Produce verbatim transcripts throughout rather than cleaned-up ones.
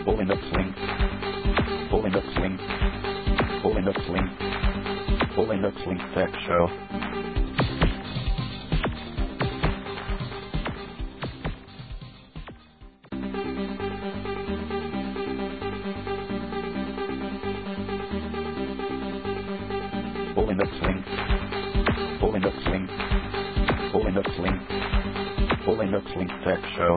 Pulling up swing. Pulling up swing. Pulling up swing. Pulling up swing tech show. Pulling up swing. Pulling up swing. Pulling up swing. Pulling up swing tech show.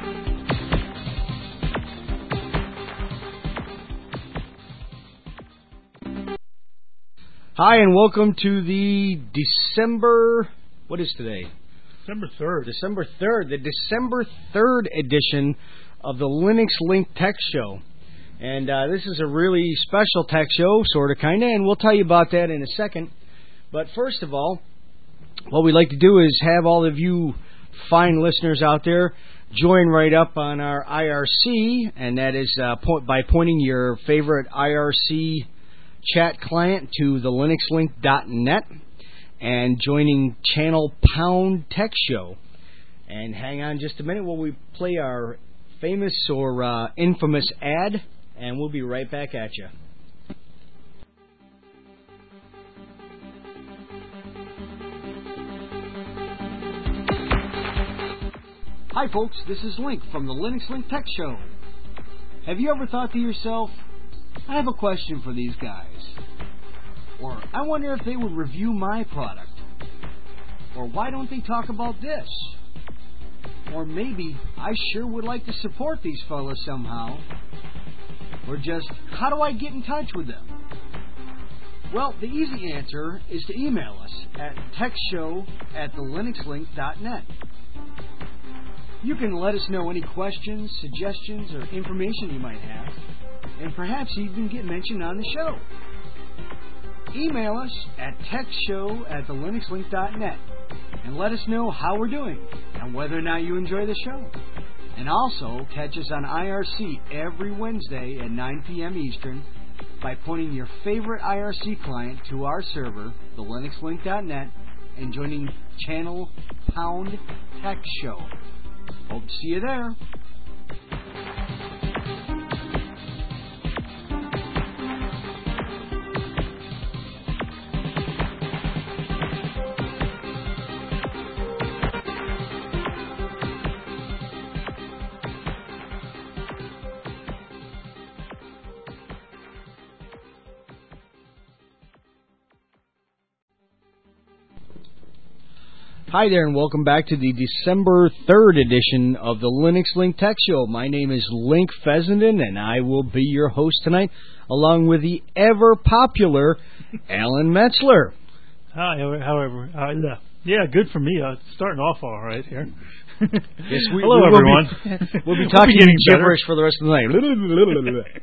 Hi, and welcome to the December, what is today? December third. December third, the December third edition of the Linux Link Tech Show. And uh, this is a really special tech show, sort of, kind of, and we'll tell you about that in a second. But first of all, what we'd like to do is have all of you fine listeners out there join right up on our I R C, and that is uh, po- by pointing your favorite I R C chat client to the linux link dot net and joining channel Pound Tech Show. And hang on just a minute while we play our famous or uh, infamous ad, and we'll be right back at you. Hi folks, this is Link from the Linux Link Tech Show. Have you ever thought to yourself, I have a question for these guys? Or, I wonder if they would review my product. Or, why don't they talk about this? Or maybe, I sure would like to support these fellas somehow. Or just, how do I get in touch with them? Well, the easy answer is to email us at techshow at the linux link dot net. You can let us know any questions, suggestions, or information you might have, and perhaps even get mentioned on the show. Email us at techshow at the linux link dot net and let us know how we're doing and whether or not you enjoy the show. And also catch us on I R C every Wednesday at nine p.m. Eastern by pointing your favorite I R C client to our server, the linux link dot net, and joining channel Pound Tech Show. Hope to see you there. Hi there, and welcome back to the December third edition of the Linux Link Tech Show. My name is Link Fessenden, and I will be your host tonight, along with the ever-popular Alan Metzler. Hi, however, uh, yeah, yeah, good for me. Uh, starting off all right here. Yes, we, Hello, we, everyone. We'll be, we'll be talking we'll be gibberish better. for the rest of the night.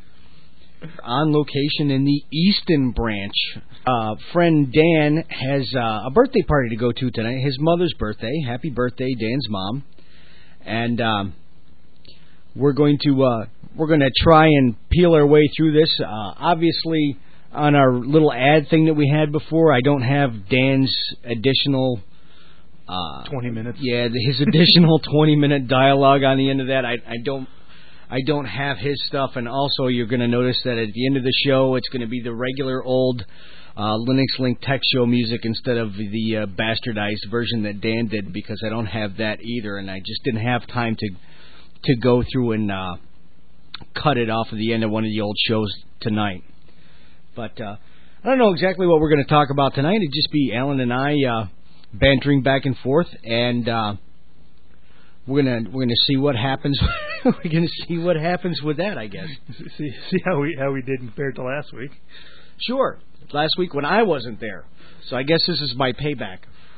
On location in the Easton branch, uh, friend Dan has uh, a birthday party to go to tonight. His mother's birthday. Happy birthday, Dan's mom. And um, we're going to uh, we're going to try and peel our way through this. Uh, obviously, on our little ad thing that we had before, I don't have Dan's additional uh, twenty minutes. Yeah, his additional twenty minute dialogue on the end of that. I, I don't. I don't have his stuff, and also you're going to notice that at the end of the show, it's going to be the regular old uh, Linux Link Tech Show music instead of the uh, bastardized version that Dan did, because I don't have that either, and I just didn't have time to to go through and uh, cut it off at the end of one of the old shows tonight. But uh, I don't know exactly what we're going to talk about tonight. It'd just be Alan and I uh, bantering back and forth, and uh, we're gonna we're gonna see what happens. We're gonna see what happens with that, I guess. See see how we how we did compared to last week. Sure, last week when I wasn't there, so I guess this is my payback.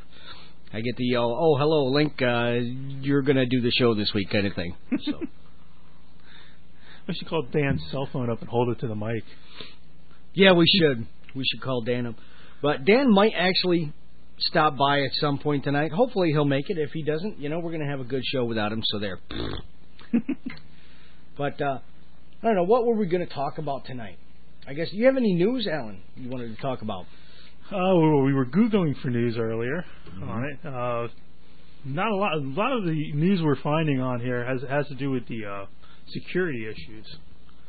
I get the oh, oh hello Link, uh, you're gonna do the show this week kind of thing. So we should call Dan's cell phone up and hold it to the mic. Yeah, we should. We should call Dan up, but Dan might actually stop by at some point tonight. Hopefully he'll make it. If he doesn't, you know, we're going to have a good show without him, so there. But, uh, I don't know, what were we going to talk about tonight? I guess, do you have any news, Alan, you wanted to talk about? Oh, uh, we were Googling for news earlier. Mm-hmm. All right. Uh, not a lot. A lot of the news we're finding on here has has to do with the uh, security issues.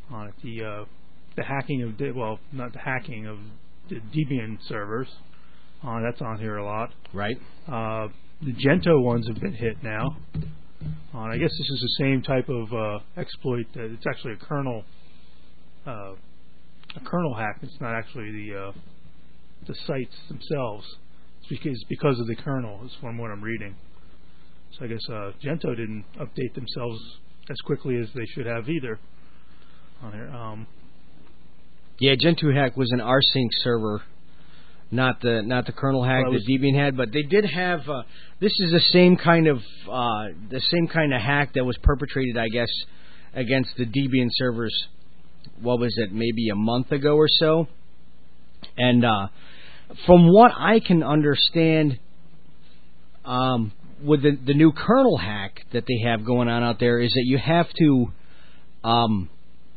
on it. The uh, the hacking of de- well, not the hacking of the Debian servers. Uh, that's on here a lot. Right. Uh, the Gentoo ones have been hit now. Uh, I guess this is the same type of uh, exploit. That it's actually a kernel, uh, a kernel hack. It's not actually the uh, the sites themselves. It's because because of the kernel. Is from what I'm reading. So I guess uh, Gentoo didn't update themselves as quickly as they should have either. On here. Um, yeah, Gentoo hack was an rsync server. Not the not the kernel hack well, that Debian had, but they did have. Uh, this is the same kind of uh, the same kind of hack that was perpetrated, I guess, against the Debian servers. What was it? Maybe a month ago or so. And uh, from what I can understand, um, with the the new kernel hack that they have going on out there, is that you have to um,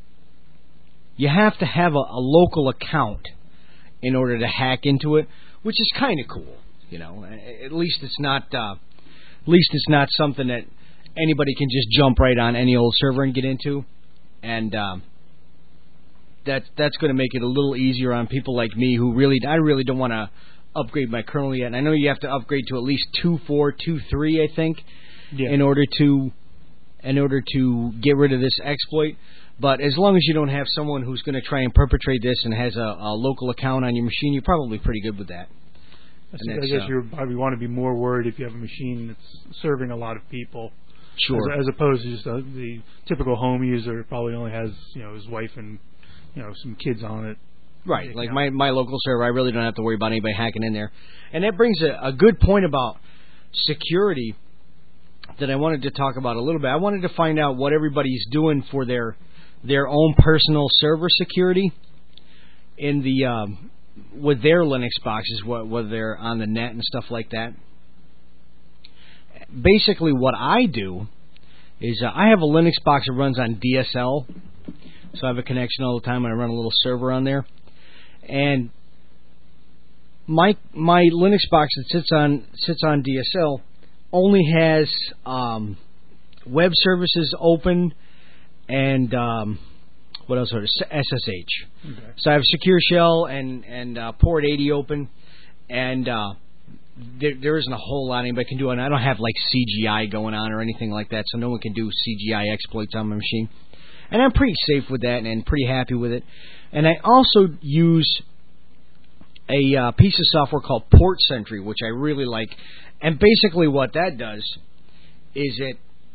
you have to have a, a local account in order to hack into it, which is kind of cool, you know. At least it's not, uh, at least it's not something that anybody can just jump right on any old server and get into, and um, that that's going to make it a little easier on people like me who really, I really don't want to upgrade my kernel yet. And I know you have to upgrade to at least two point four, two point three, I think, yeah. in order to, in order to get rid of this exploit. But as long as you don't have someone who's going to try and perpetrate this and has a, a local account on your machine, you're probably pretty good with that. I, I guess uh, you probably want to be more worried if you have a machine that's serving a lot of people. Sure. As, as opposed to just a, the typical home user probably only has, you know, his wife and, you know, some kids on it. Right. Like my, my local server, I really don't have to worry about anybody hacking in there. And that brings a, a good point about security that I wanted to talk about a little bit. I wanted to find out what everybody's doing for their their own personal server security in the um, with their Linux boxes, whether they're on the net and stuff like that. Basically, what I do is uh, I have a Linux box that runs on D S L, so I have a connection all the time, and I run a little server on there. And my my Linux box that sits on sits on D S L only has um, web services open. And um, what else? S S H. Okay. So I have Secure Shell and and uh, Port eighty open, and uh, there, there isn't a whole lot anybody can do. And I don't have like C G I going on or anything like that, so no one can do C G I exploits on my machine. And I'm pretty safe with that and pretty happy with it. And I also use a uh, piece of software called Port Sentry, which I really like. And basically, what that does is it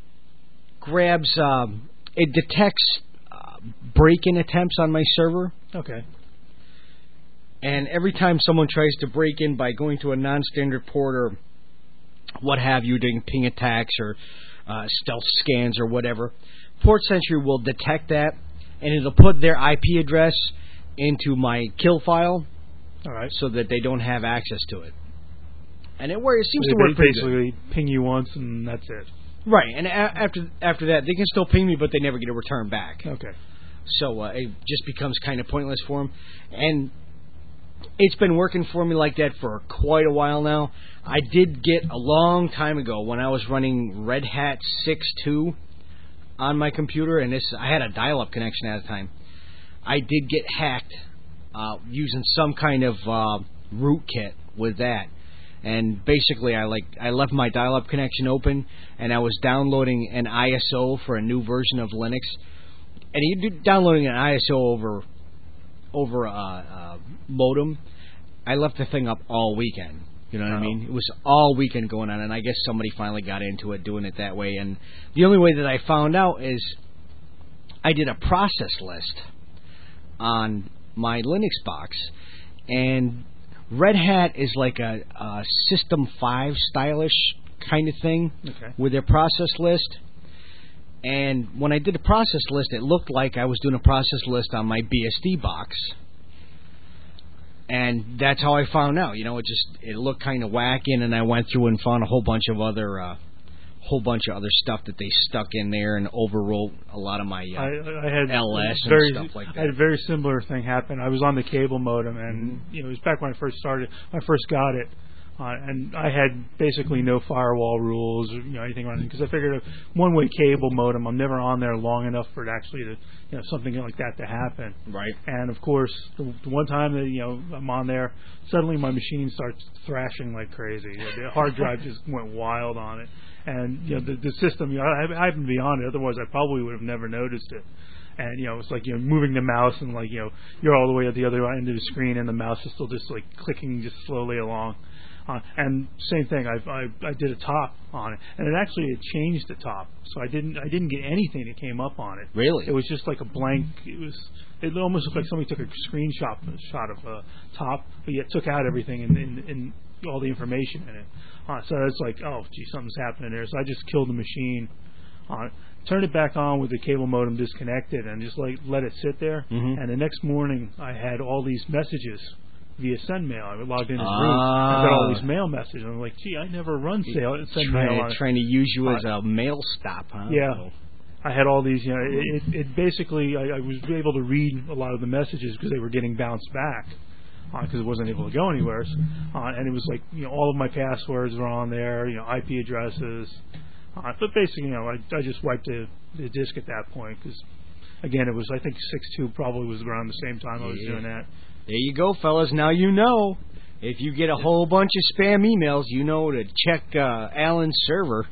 grabs. Um, It detects uh, break-in attempts on my server. Okay. And every time someone tries to break in by going to a non-standard port or what have you, doing ping attacks or uh, stealth scans or whatever, Port Sentry will detect that, and it'll put their I P address into my kill file. All right. So that they don't have access to it. And it, it seems so to work pretty good. Basically, ping you once and that's it. Right, and a- after after that, they can still ping me, but they never get a return back. Okay. So uh, it just becomes kind of pointless for them. And it's been working for me like that for quite a while now. I did get a long time ago when I was running Red Hat six point two on my computer, and this I had a dial-up connection at the time. I did get hacked uh, using some kind of uh, rootkit with that. And basically, I like I left my dial-up connection open, and I was downloading an I S O for a new version of Linux. And you do downloading an I S O over over a, a modem. I left the thing up all weekend. You know what oh. I mean? It was all weekend going on, and I guess somebody finally got into it, doing it that way. And the only way that I found out is I did a process list on my Linux box, and Red Hat is like a, a System five stylish kind of thing okay. with their process list. And when I did a process list, it looked like I was doing a process list on my B S D box. And that's how I found out. You know, it just it looked kind of wacky, and then I went through and found a whole bunch of other uh, whole bunch of other stuff that they stuck in there and overwrote a lot of my uh, I, I had L S and very, stuff like that. I had a very similar thing happen. I was on the cable modem, and mm-hmm. you know, it was back when I first started. When I first got it, Uh, and I had basically no firewall rules or you know, anything running because I figured a one-way cable modem, I'm never on there long enough for it actually to, you know, something like that to happen. Right. And of course, the, the one time that you know I'm on there, suddenly my machine starts thrashing like crazy. You know, the hard drive just went wild on it, and you know the, the system. You know, I, I happen to be on it. Otherwise, I probably would have never noticed it. And, you know, it's like, you know, moving the mouse and, like, you know, you're all the way at the other end of the screen and the mouse is still just, like, clicking just slowly along. Uh, and same thing, I, I I did a top on it. And it actually had changed the top. So I didn't I didn't get anything that came up on it. Really? It was just like a blank, it was, it almost looked like somebody took a screenshot shot of a top, but yet took out everything and, and, and all the information in it. Uh, so it's like, oh, gee, something's happening there. So I just killed the machine. Uh, turned it back on with the cable modem disconnected and just like let it sit there. Mm-hmm. And the next morning I had all these messages via SendMail. I logged in as ah. root. I got all these mail messages. I'm like, gee, I never run sale, SendMail. Trying, on it. trying to use you as a mail stop, huh? Yeah. I had all these, you know, it, it, it basically, I, I was able to read a lot of the messages because they were getting bounced back because uh, it wasn't able to go anywhere. Uh, and it was like, you know, all of my passwords were on there, you know, I P addresses. Uh, but basically, you know, I, I just wiped the, the disk at that point because, again, it was, I think, six two probably was around the same time I was yeah. doing that. There you go, fellas. Now you know. If you get a whole bunch of spam emails, you know to check uh, Alan's server.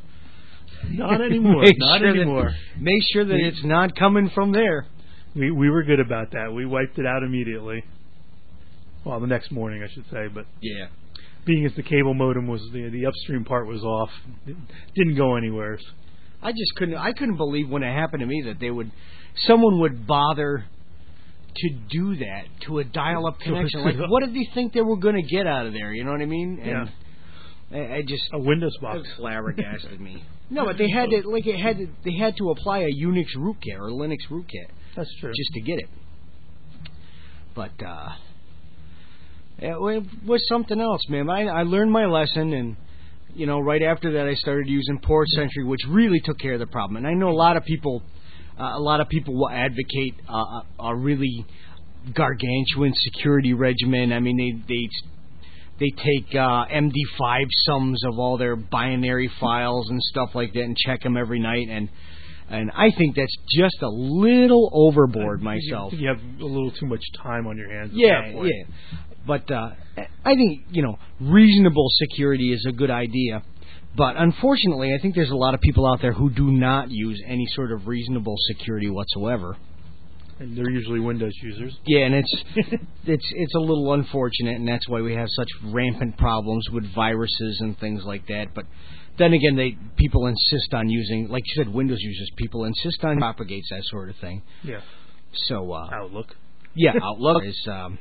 Not anymore. Not sure anymore. That, make sure that it's not coming from there. We we were good about that. We wiped it out immediately. Well, the next morning, I should say, but yeah. Being as the cable modem was the the upstream part was off, it didn't go anywhere. I just couldn't. I couldn't believe when it happened to me that they would, someone would bother to do that to a dial-up connection. Like, what did they think they were going to get out of there? You know what I mean? And yeah. I, I just a Windows box it flabbergasted me. No, but they had to like it had to, they had to apply a Unix rootkit or Linux rootkit. That's true. Just to get it. But uh, it was something else, man. I, I learned my lesson, and you know, right after that, I started using Port Sentry, which really took care of the problem. And I know a lot of people, uh, a lot of people will advocate uh, a really gargantuan security regimen. I mean, they they they take uh, M D five sums of all their binary files and stuff like that, and check them every night. And and I think that's just a little overboard myself. You have a little too much time on your hands. At yeah, that point. yeah. But uh, I think, you know, reasonable security is a good idea. But unfortunately, I think there's a lot of people out there who do not use any sort of reasonable security whatsoever. And they're usually Windows users. Yeah, and it's it's it's a little unfortunate, and that's why we have such rampant problems with viruses and things like that. But then again, they people insist on using, like you said, Windows users. People insist on propagates that sort of thing. Yeah. So uh, Outlook. Yeah, Outlook is. Um,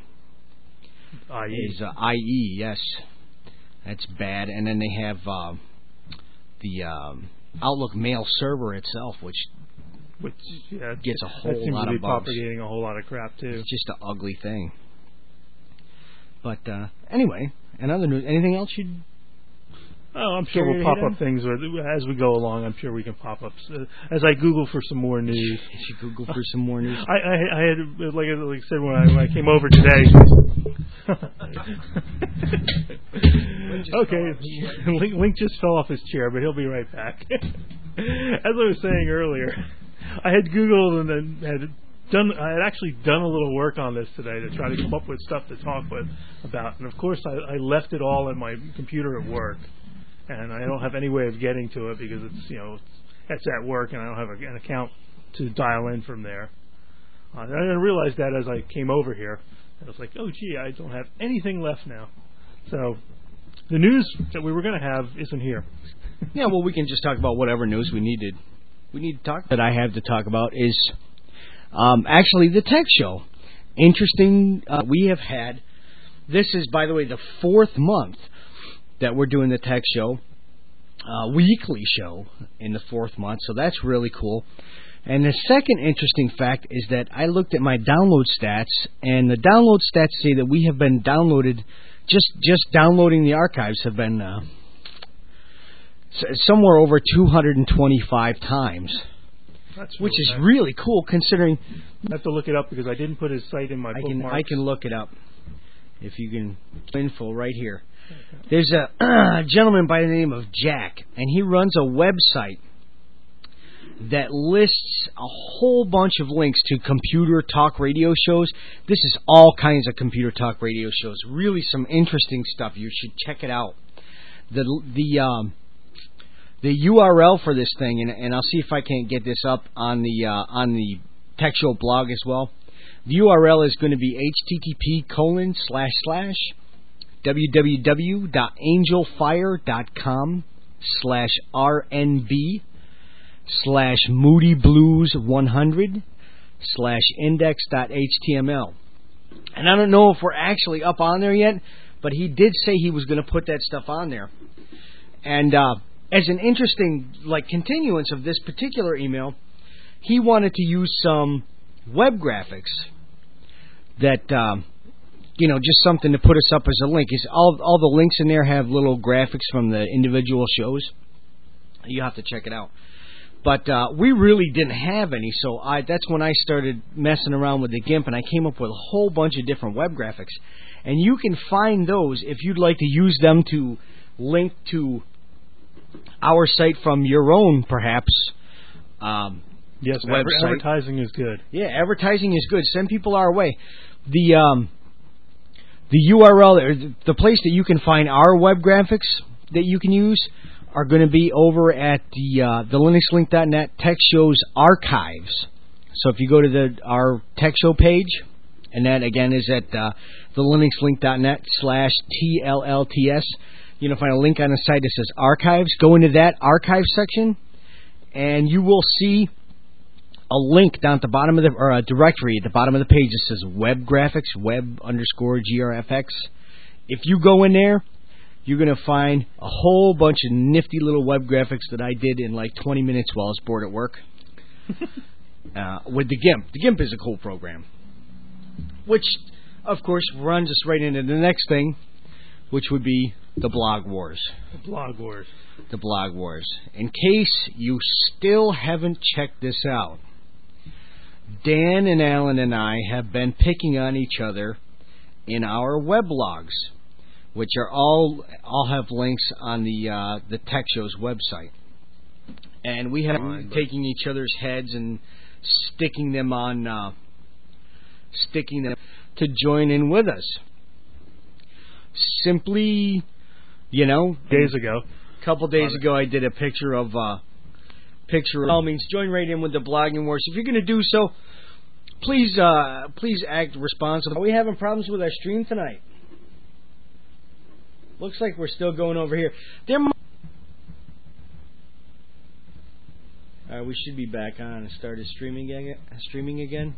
I E. Is uh, I E, yes. That's bad. And then they have uh, the um, Outlook mail server itself, which, which yeah, gets a whole that seems lot to be of bugs. propagating a whole lot of crap, too. It's just an ugly thing. But uh, anyway, another news. Anything else you'd... Oh, I'm sure we'll pop up things as we go along. I'm sure we can pop up uh, as I Google for some more news. You Google for some more news. I, I, I had, like, like I said when I, when I came over today. Okay, Link, Link just fell off his chair, but he'll be right back. As I was saying earlier, I had Googled and then had done. I had actually done a little work on this today to try to come up with stuff to talk with about, and of course I, I left it all at my computer at work. And I don't have any way of getting to it because it's, you know, it's at work and I don't have a, an account to dial in from there. Uh, and I realized that as I came over here. I was like, oh, gee, I don't have anything left now. So the news that we were going to have isn't here. Yeah, well, we can just talk about whatever news we needed. We need to talk. That I have to talk about is um, actually the tech show. Interesting. Uh, we have had. This is, by the way, the fourth month that we're doing the tech show, uh, weekly show in the fourth month, so that's really cool. And the second interesting fact is that I looked at my download stats, and the download stats say that we have been downloaded, just just downloading the archives have been uh, somewhere over two hundred twenty-five times. That's which really is nice. Really cool, considering... I have to look it up because I didn't put his site in my I can bookmarks. I can look it up if you can info right here. There's a uh, gentleman by the name of Jack, and he runs a website that lists a whole bunch of links to computer talk radio shows. This is all kinds of computer talk radio shows. Really some interesting stuff. You should check it out. The the um, the U R L for this thing, and, and I'll see if I can get this up on the uh, on the Tech Show blog as well. The U R L is going to be http colon slash slash www.angelfire.com slash rnb slash moodyblues100 slash index.html. And I don't know if we're actually up on there yet, but he did say he was going to put that stuff on there. And uh, as an interesting like continuance of this particular email, he wanted to use some web graphics that um, you know, just something to put us up as a link. Is all all the links in there have little graphics from the individual shows. You have to check it out. But uh, we really didn't have any, so I that's when I started messing around with the GIMP, and I came up with a whole bunch of different web graphics. And you can find those if you'd like to use them to link to our site from your own, perhaps. Um, yes, website. Advertising is good. Yeah, advertising is good. Send people our way. The um, the U R L, or the place that you can find our web graphics that you can use, are going to be over at the uh, the Linux Link dot net Tech Shows archives. So if you go to the our Tech Show page, and that again is at uh, the Linux Link dot net slash T L L T S, you're going to find a link on the site that says archives. Go into that archive section, and you will see a link down at the bottom of the, or a directory at the bottom of the page that says web graphics, web underscore G R F X. If you go in there, you're going to find a whole bunch of nifty little web graphics that I did in like twenty minutes while I was bored at work uh, with the GIMP. The GIMP is a cool program, which, of course, runs us right into the next thing, which would be the Blog Wars. The Blog Wars. The Blog Wars. In case you still haven't checked this out, Dan and Alan and I have been picking on each other in our weblogs, which are all all have links on the uh, the Tech Show's website, and we have been taking each other's heads and sticking them on, uh, sticking them to join in with us. Simply, you know, days ago, a couple days ago, I did a picture of uh, picture. Of, all means, join right in with the blogging wars. If you're going to do so, please uh, please act responsible. Are we having problems with our stream tonight? Looks like we're still going over here. There. All right, we should be back on and started streaming again. Streaming again.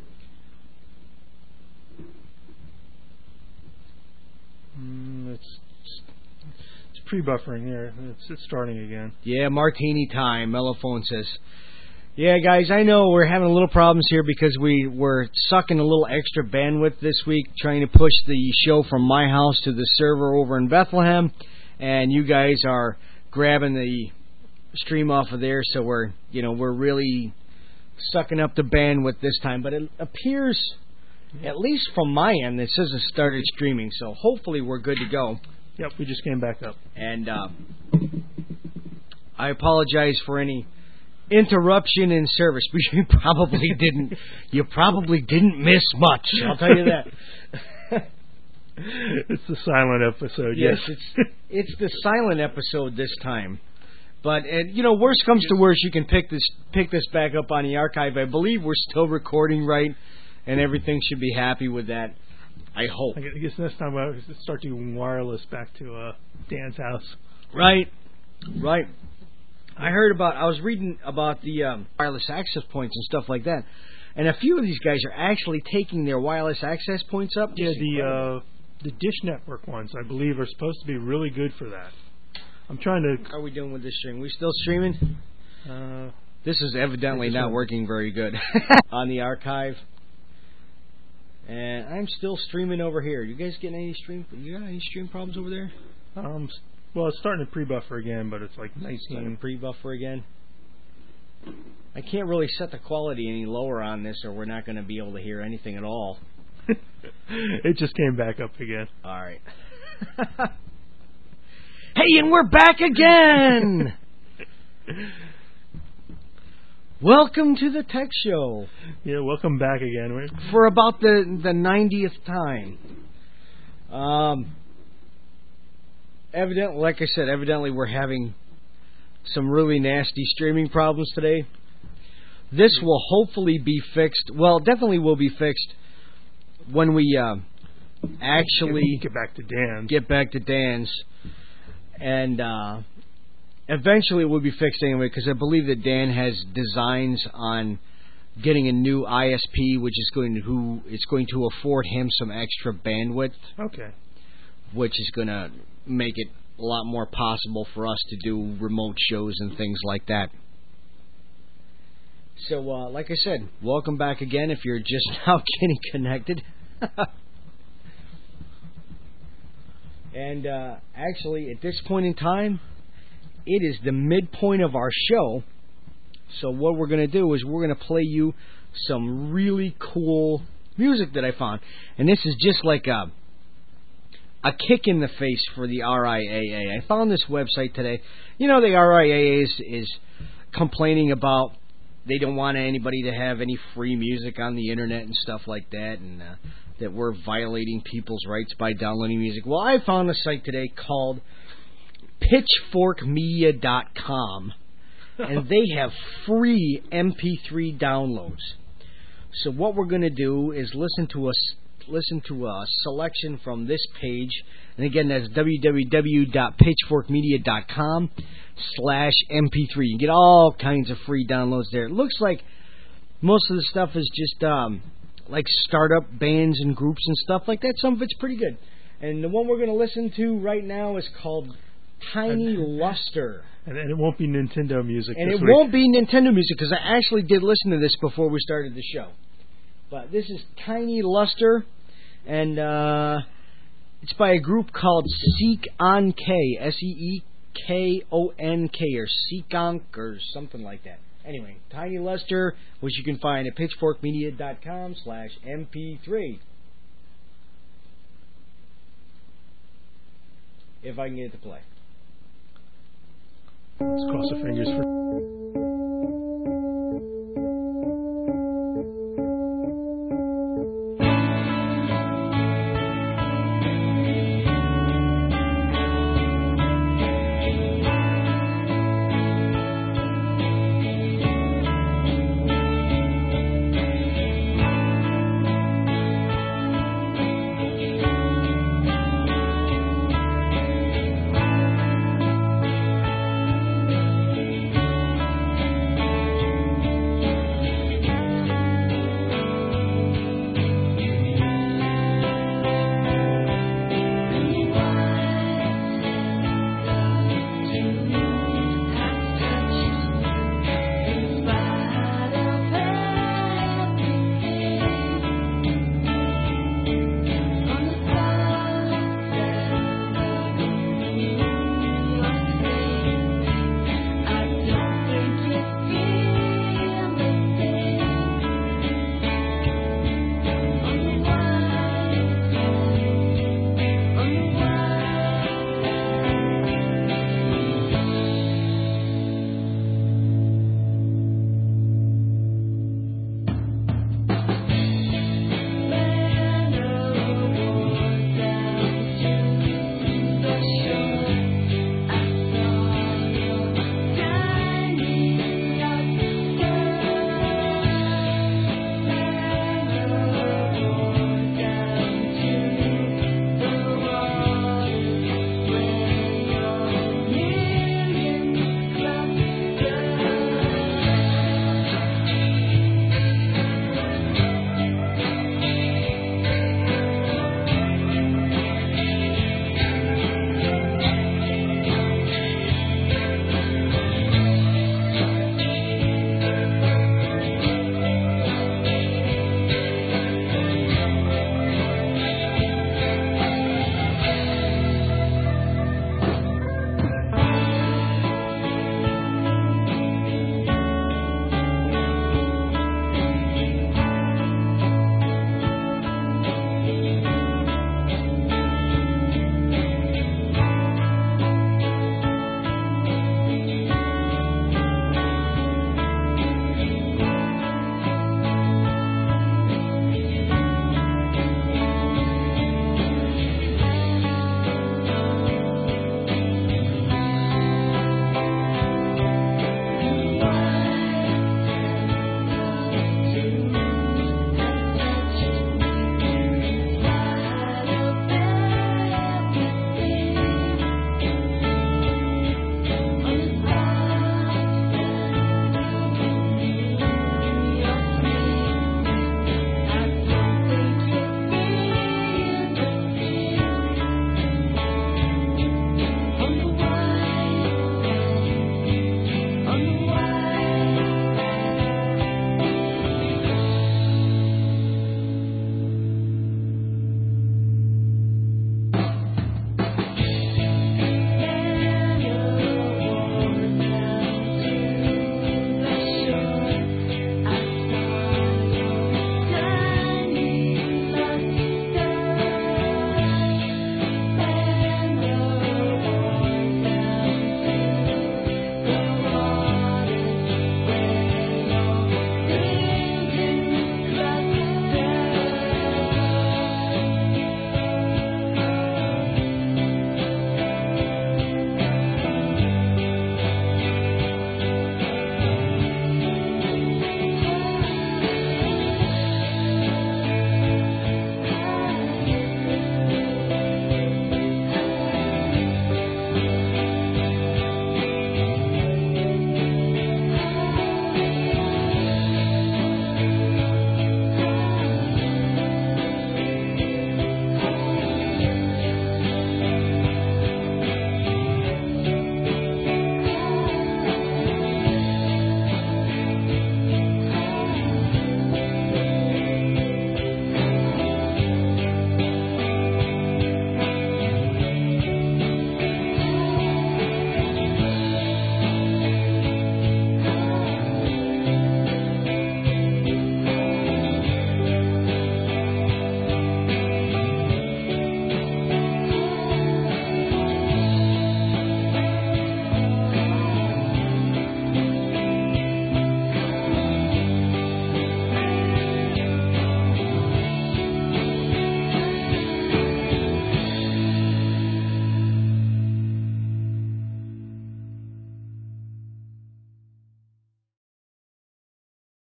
Mm, it's it's pre-buffering here. It's it's starting again. Yeah, martini time. Mellophone says. Yeah, guys, I know we're having a little problems here because we were sucking a little extra bandwidth this week trying to push the show from my house to the server over in Bethlehem, and you guys are grabbing the stream off of there, so we're, you know, we're really sucking up the bandwidth this time. But it appears, at least from my end, it says it started streaming, so hopefully we're good to go. Yep, we just came back up. And uh, I apologize for any interruption in service, but you probably didn't. You probably didn't miss much. I'll tell you that. It's the silent episode. Yes, yes. it's it's the silent episode this time. But and you know, worst comes to worst, you can pick this pick this back up on the archive. I believe we're still recording right, and everything should be happy with that. I hope. I guess next time I'll start doing wireless back to uh, Dan's house. Right, right. I heard about, I was reading about the um, wireless access points and stuff like that. And a few of these guys are actually taking their wireless access points up. Yeah, the uh, the Dish Network ones, I believe, are supposed to be really good for that. I'm trying to... How are we doing with this stream? We still streaming? Uh, this is evidently not working very good on the archive. And I'm still streaming over here. You guys getting any stream? You got any stream problems over there? Um... Well, it's starting to pre-buffer again, but it's like nineteen. Starting to pre-buffer again. I can't really set the quality any lower on this, or we're not going to be able to hear anything at all. It just came back up again. All right. Hey, and we're back again! Welcome to the Tech Show. Yeah, welcome back again. We're... For about the, the ninetieth time. Um, evidently, like I said, evidently we're having some really nasty streaming problems today. This will hopefully be fixed. Well, definitely will be fixed when we uh, actually get back to Dan's. Get back to Dan's. And uh, eventually it will be fixed anyway, because I believe that Dan has designs on getting a new I S P, which is going to who it's going to afford him some extra bandwidth. Okay. Which is going to make it a lot more possible for us to do remote shows and things like that. So, uh, like I said, welcome back again if you're just now getting connected. And uh, actually, at this point in time, it is the midpoint of our show. So what we're going to do is we're going to play you some really cool music that I found. And this is just like a, a kick in the face for the R I A A. I found this website today. You know, the R I A A is, is complaining about they don't want anybody to have any free music on the internet and stuff like that, and uh, that we're violating people's rights by downloading music. Well, I found a site today called pitchfork media dot com, and they have free M P three downloads. So what we're going to do is listen to a, listen to a selection from this page, and again, that's w w w dot pitchfork media dot com slash M P three. You get all kinds of free downloads there. It looks like most of the stuff is just um, like startup bands and groups and stuff like that. Some of it's pretty good. And the one we're going to listen to right now is called Tiny Luster. And, and it won't be Nintendo music And this it week. won't be Nintendo music, because I actually did listen to this before we started the show. But this is Tiny Luster, and uh, it's by a group called Seek On K, S E E K O N K, or Seekonk, or something like that. Anyway, Tiny Luster, which you can find at pitchfork media dot com slash M P three. If I can get it to play. Let's cross the fingers for...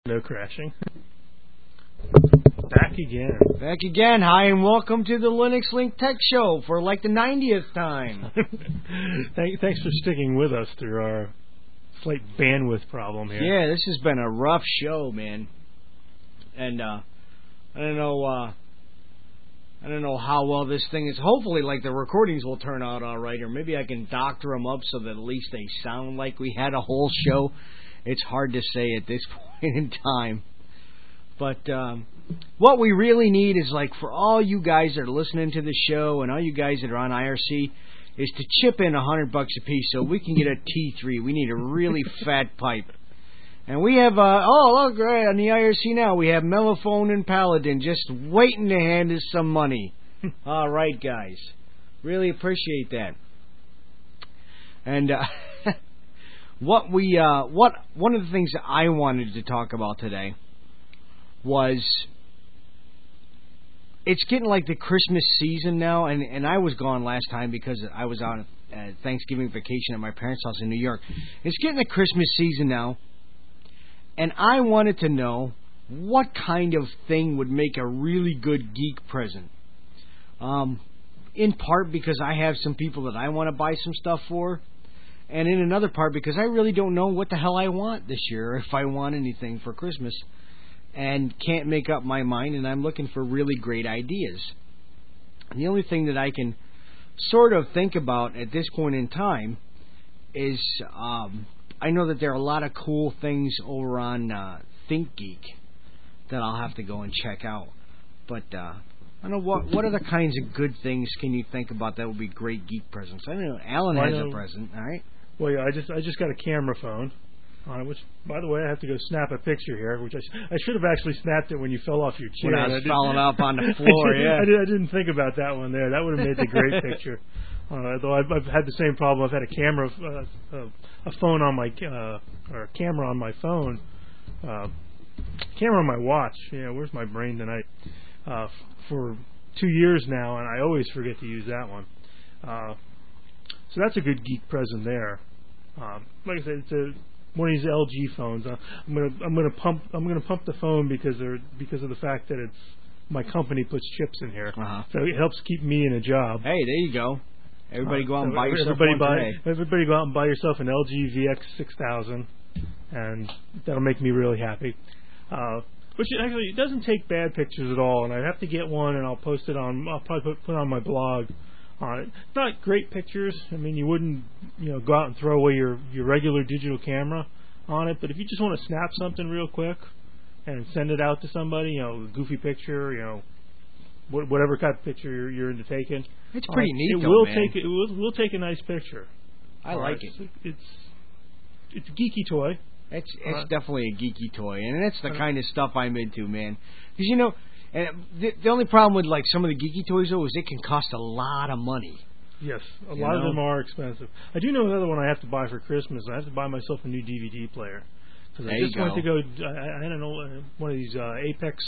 No crashing. Back again. Back again. Hi, and welcome to the Linux Link Tech Show for like the ninetieth time. Thank, thanks for sticking with us through our slight bandwidth problem here. Yeah, this has been a rough show, man. And uh, I don't know. Uh, I don't know how well this thing is. Hopefully, like the recordings will turn out all right, or maybe I can doctor them up so that at least they sound like we had a whole show. It's hard to say at this point in time. But um, what we really need is, like, for all you guys that are listening to the show and all you guys that are on I R C, is to chip in a hundred bucks a piece so we can get a T three. We need a really fat pipe. And we have, uh, oh, look, right, on the I R C now, we have Mellophone and Paladin just waiting to hand us some money. All right, guys. Really appreciate that. And uh, what we, uh, what one of the things that I wanted to talk about today was, it's getting like the Christmas season now, and, and I was gone last time because I was on uh, Thanksgiving vacation at my parents' house in New York. It's getting the Christmas season now, and I wanted to know what kind of thing would make a really good geek present. Um, in part because I have some people that I want to buy some stuff for, and in another part because I really don't know what the hell I want this year, if I want anything for Christmas, and can't make up my mind, and I'm looking for really great ideas. And the only thing that I can sort of think about at this point in time is, um, I know that there are a lot of cool things over on uh, ThinkGeek that I'll have to go and check out. But uh, I don't know, what what other kinds of good things can you think about that would be great geek presents? I don't know. Alan well, has know, a present, all right? Well, yeah, I just I just got a camera phone. Uh, which, by the way, I have to go snap a picture here, which I, sh- I should have actually snapped it when you fell off your chair. When I was I falling off on the floor, I yeah. I, did, I didn't think about that one there. That would have made the great picture. Uh, though I've, I've had the same problem. I've had a camera, uh, uh, a phone on my, uh, or a camera on my phone, uh, camera on my watch. Yeah, where's my brain tonight? Uh, f- for two years now, and I always forget to use that one. Uh, so that's a good geek present there. Um, like I said, it's a one of these L G phones. Uh, I'm gonna I'm gonna pump I'm gonna pump the phone because they're because of the fact that it's my company puts chips in here, uh-huh. so it helps keep me in a job. Hey, there you go. Everybody go out uh, and so buy yourself everybody one buy, today. Everybody go out and buy yourself an L G V X six thousand, and that'll make me really happy. Uh, which actually it doesn't take bad pictures at all, and I have to get one and I'll post it on I'll probably put, put it on my blog. On it. It's not great pictures. I mean, you wouldn't, you know, go out and throw away your, your regular digital camera on it. But if you just want to snap something real quick and send it out to somebody, you know, a goofy picture, you know, wh- whatever kind of picture you're, you're into taking, it's pretty uh, neat. It though, will man. take it will will take a nice picture. I All like right? it. It's it's a geeky toy. It's it's uh, definitely a geeky toy, and it's the uh, kind of stuff I'm into, man. Because you know, and the, the only problem with like some of the geeky toys though is it can cost a lot of money. Yes, a you lot know? of them are expensive. I do know another one I have to buy for Christmas. I have to buy myself a new D V D player. Because I just went to go, I, I don't know, uh, one of these uh, Apex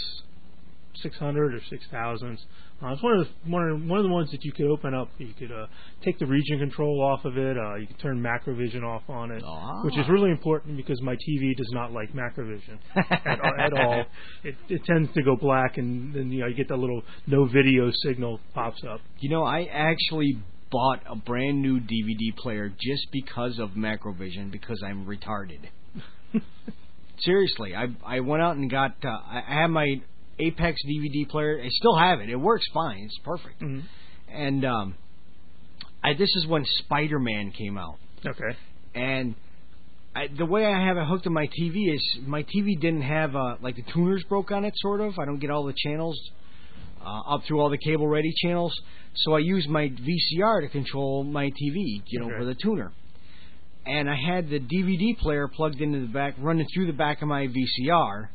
six hundred or six thousands. Uh, it's one of the one of, one of the ones that you could open up. You could uh, take the region control off of it. Uh, you could turn Macrovision off on it, ah. which is really important because my T V does not like Macrovision at, at all. It, it tends to go black, and then you know you get that little no video signal pops up. You know, I actually bought a brand new D V D player just because of Macrovision because I'm retarded. Seriously, I I went out and got uh, I have my Apex D V D player. I still have it. It works fine. It's perfect. Mm-hmm. And um, I, this is when Spider-Man came out. Okay. And I, the way I have it hooked to my T V is my T V didn't have uh, like the tuners broke on it. Sort of. I don't get all the channels uh, up through all the cable ready channels. So I use my V C R to control my T V. You know, okay. for the tuner. And I had the D V D player plugged into the back, running through the back of my V C R.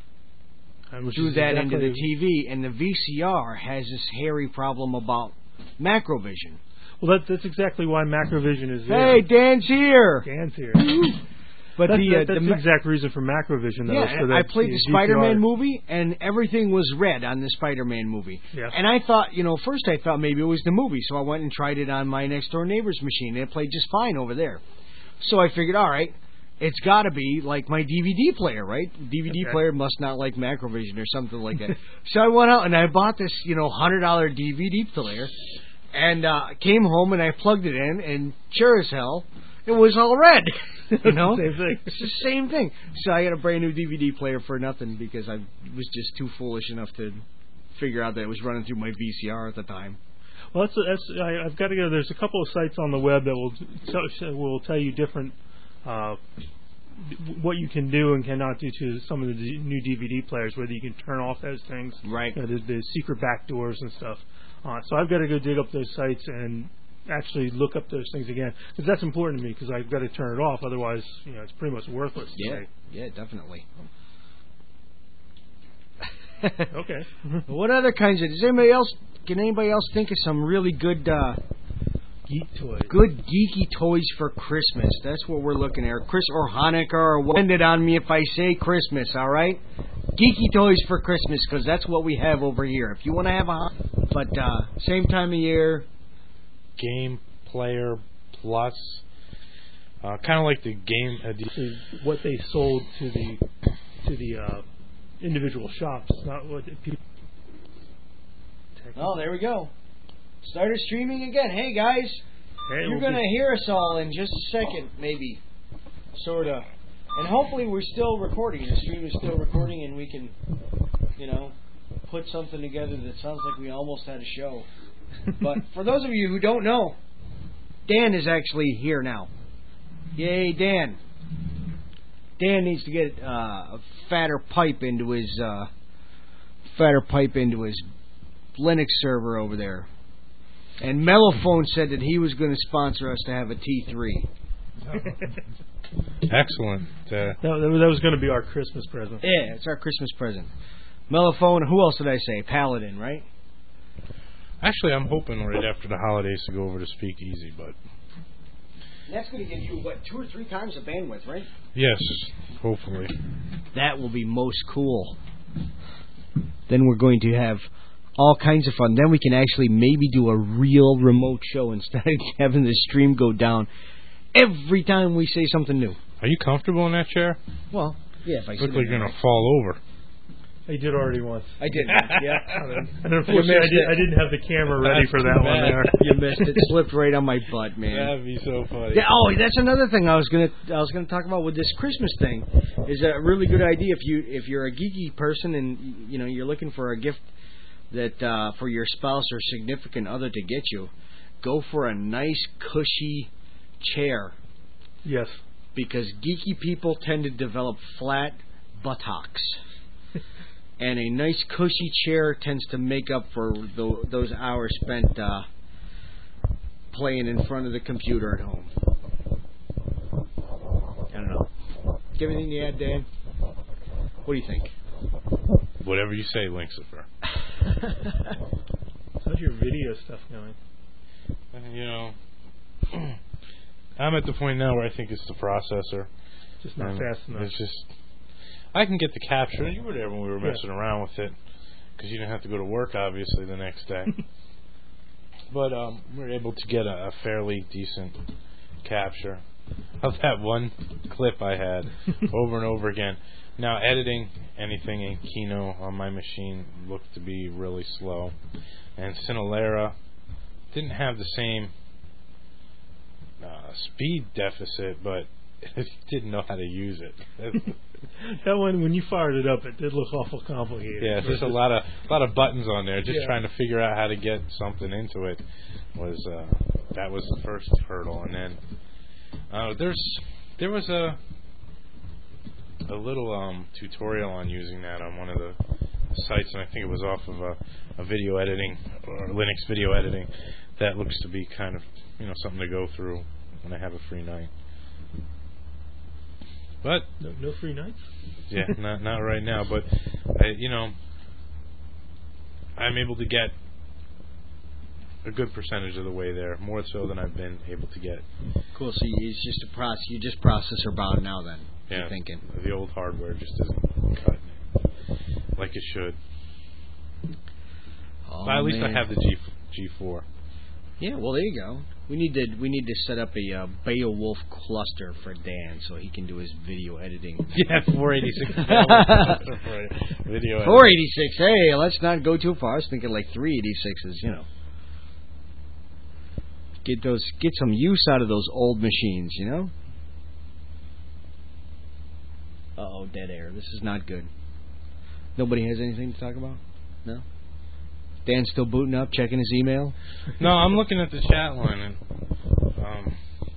And threw that exactly into the T V, and the V C R has this hairy problem about Macrovision. Well, that, that's exactly why Macrovision is there. Hey, Dan's here. Dan's here. But that's the, uh, the, that's the, the exact reason for Macrovision, though. yeah, so that I played the, the Spider-Man movie, and everything was red on the Spider-Man movie. Yeah. And I thought, you know, first I thought maybe it was the movie, so I went and tried it on my next door neighbor's machine, and it played just fine over there. So I figured, all right, it's got to be like my D V D player, right? D V D Okay. player must not like Macrovision or something like that. So I went out and I bought this, you know, one hundred dollar D V D player, and uh, came home and I plugged it in, and sure as hell, it was all red. You know, Same thing. It's the same thing. So I got a brand new D V D player for nothing because I was just too foolish enough to figure out that it was running through my V C R at the time. Well, that's, that's I, I've got to go. There's a couple of sites on the web that will tell, will tell you different uh, what you can do and cannot do to some of the d- new D V D players, whether you can turn off those things, Right. You know, the, the secret back doors and stuff. Uh, so I've got to go dig up those sites and actually look up those things again, because that's important to me, because I've got to turn it off. Otherwise, you know, it's pretty much worthless. To Yeah, me. yeah, definitely. Okay. What other kinds of? Does anybody else? Can anybody else think of some really good, uh, Geek toys. good geeky toys for Christmas? That's what we're looking at. Chris or Hanukkah or wind it on me if I say Christmas. All right, geeky toys for Christmas, because that's what we have over here. If you want to have a, but uh, same time of year. Game Player Plus, uh, kind of like the game. Uh, To what they sold to the to the uh, individual shops, not what the people. Oh, there we go. Started streaming again. Hey guys, Hey, you're we'll gonna be- hear us all in just a second, maybe, sorta, and hopefully we're still recording. The stream is still recording, and we can, you know, put something together that sounds like we almost had a show. But for those of you who don't know, Dan is actually here now. Yay, Dan! Dan needs to get uh, a fatter pipe into his uh, fatter pipe into his Linux server over there. And Mellophone said that he was going to sponsor us to have a T three. Excellent. Uh, No, that was, that was going to be our Christmas present. Yeah, it's our Christmas present. Mellophone. Who else did I say? Paladin, right? actually, I'm hoping right after the holidays to go over to Speakeasy, but That's going to give you what two or three times the bandwidth, right? yes, hopefully. That will be most cool. Then we're going to have all kinds of fun. Then we can actually maybe do a real remote show instead of having the stream go down every time we say something new. Are you comfortable in that chair? Well, yeah, if I Look sit like in you're there. gonna fall over. I did already once. I did. Yeah. And unfortunately, I, missed did, it. I didn't have the camera ready That's for that too one bad. there. You missed it. Slipped right on my butt, man. That'd be so funny. Yeah, oh, that's another thing I was gonna I was gonna talk about with this Christmas thing. Is a really good idea if you if you're a geeky person and you know you're looking for a gift that uh, for your spouse or significant other to get you, go for a nice cushy chair, Yes. because geeky people tend to develop flat buttocks. And a nice cushy chair tends to make up for tho- those hours spent uh, playing in front of the computer at home. I don't know. Do you have anything to add, Dan? What do you think? Whatever you say, Linkcifer. How's your video stuff going? You know, I'm at the point now where I think it's the processor. Just not And fast enough. It's just, I can get the capture. You were there when we were Yeah. messing around with it, because you didn't have to go to work, obviously, the next day. But um, we were able to get a, a fairly decent capture of that one clip I had over and over again. Now, editing anything in Kino on my machine looked to be really slow. And Cinelera didn't have the same uh, speed deficit, but it didn't know how to use it. That one, when you fired it up, it did look awful complicated. Yeah, there's a lot of lot of buttons on there. Just Yeah. trying to figure out how to get something into it was uh, that was the first hurdle, and then uh, there's there was a a little um, tutorial on using that on one of the sites, and I think it was off of a, a video editing or Linux video editing. That looks to be kind of you know something to go through when I have a free night. But No, no free nights? yeah, not not right now. But I, you know, I'm able to get a good percentage of the way there, more so than I've been able to get. Cool. So you, it's just a process. You just processor bound now, then. Yeah, You're thinking. the old hardware just isn't cutting it like it should. Oh, but at least man. I have the G G4. Yeah, well, there you go. We need to we need to set up a uh, Beowulf cluster for Dan so he can do his video editing. Yeah, four eighty-six. Video. four eighty-six. Hey, let's not go too far. I was thinking like three eighty-sixes. You know, get those get some use out of those old machines. You know. Uh oh, dead air. This is not good. Nobody has anything to talk about? No. Dan's still booting up, checking his email. No, I'm looking at the chat line, and um,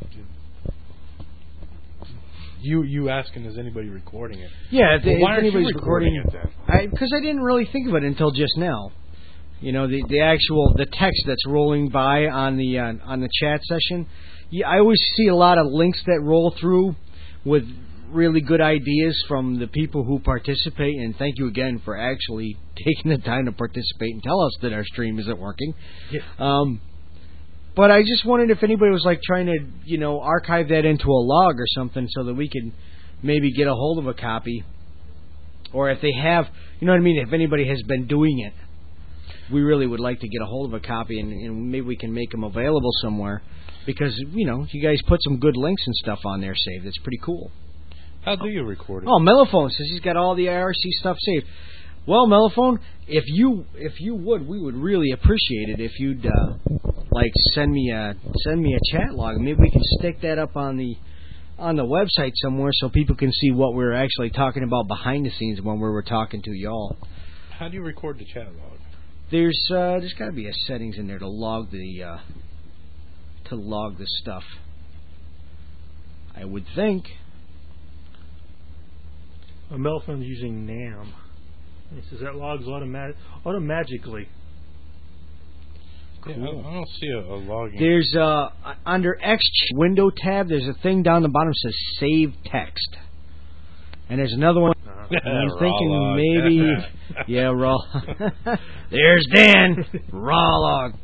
you you asking is anybody recording it? Yeah, if, well, if why aren't anybody's you recording, recording it then? Because I, I didn't really think of it until just now. You know, the the actual the text that's rolling by on the uh, on the chat session. Yeah, I always see a lot of links that roll through with really good ideas from the people who participate, and thank you again for actually taking the time to participate and tell us that our stream isn't working. Yeah. Um, but I just wondered if anybody was like trying to, you know, archive that into a log or something so that we could maybe get a hold of a copy, or if they have, you know what I mean, if anybody has been doing it, we really would like to get a hold of a copy, and, and maybe we can make them available somewhere, because, you know, you guys put some good links and stuff on there saved. It's pretty cool. How do you record it? Oh, Mellophone says he's got all the I R C stuff saved. Well, Mellophone, if you if you would, we would really appreciate it if you'd uh, like send me a send me a chat log. Maybe we can stick that up on the on the website somewhere so people can see what we're actually talking about behind the scenes when we were talking to y'all. How do you record the chat log? There's uh, there's got to be a settings in there to log the uh, to log the stuff. I would think. A Melphone's using NAM. It says that logs automatic automagically. Yeah, I, I don't see a, a logging. There's uh under X window tab. There's a thing down the bottom that says save text, and there's another one. Uh-huh. And I'm Raw thinking log. maybe yeah raw. There's Dan raw log.